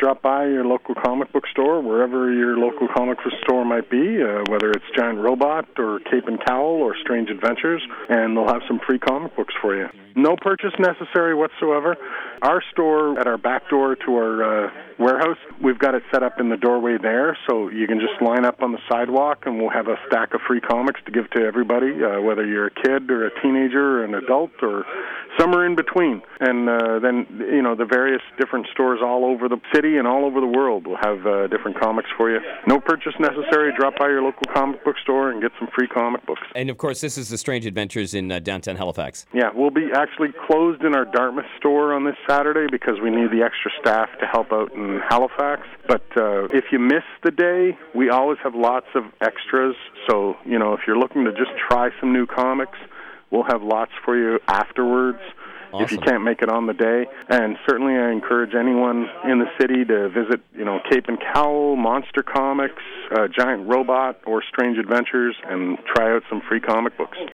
drop by your local comic book store, wherever your local comic book store might be, whether it's Giant Robot or Cape and Cowl or Strange Adventures, and they'll have some free comic books for you. No purchase necessary whatsoever. Our store, at our back door to our warehouse, we've got it set up in the doorway there, so you can just line up on the sidewalk and we'll have a stack of free comics to give to everybody, whether you're a kid or a teenager or an adult or somewhere in between. And then, the various different stores all over the city and all over the world will have different comics for you. No purchase necessary. Drop by your local comic book store and get some free comic books. And, of course, this is the Strange Adventures in downtown Halifax. Yeah, we'll be actually closed in our Dartmouth store on this Saturday because we need the extra staff to help out in Halifax. But if you miss the day, we always have lots of extras. So, if you're looking to just try some new comics, we'll have lots for you afterwards. Awesome. If you can't make it on the day. And certainly I encourage anyone in the city to visit, Cape and Cowl, Monster Comics, Giant Robot, or Strange Adventures, and try out some free comic books.